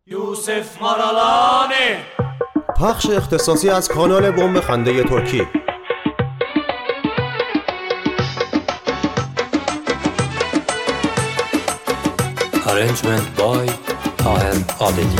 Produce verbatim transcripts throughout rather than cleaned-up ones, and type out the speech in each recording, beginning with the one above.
یوسف مارالانی. پخش اختصاصی از کانال بوم خنده ترکی. Arrangement by Taher Adedi.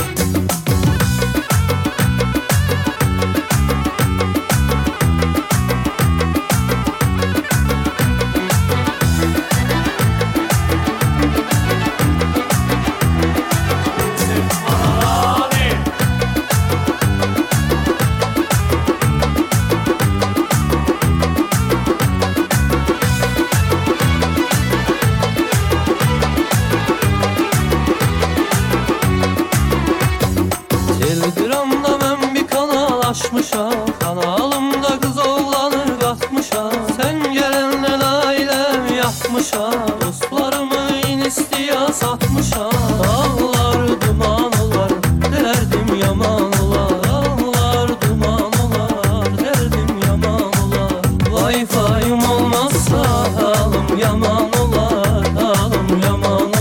Telegramda ben bir kanal açmışam, kanalımda kız oğlanı katmışam. Sen gelenle ailem yapmışam, dostlarımı inistiya satmışam. Dağlar duman olar, derdim yaman olar. Dağlar duman olar, derdim yaman olar. Wi-Fi'm olmazsa halim yaman olar, halim yaman olar.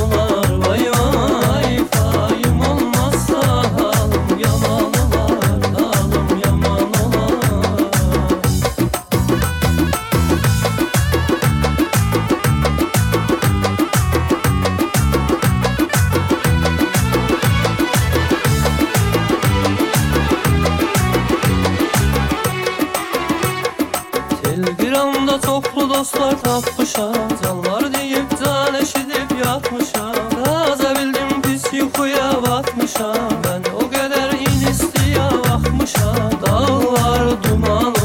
Wi-Fi'm olmazsa halim yaman olar, halim yaman olar. Telegramda toplu dostlar tapmışam, canlar deyip can eşidip yatmışam. Taze bildim pis yuxuya batmışam, ben o kadar inistiya bakmışam. Dağlar duman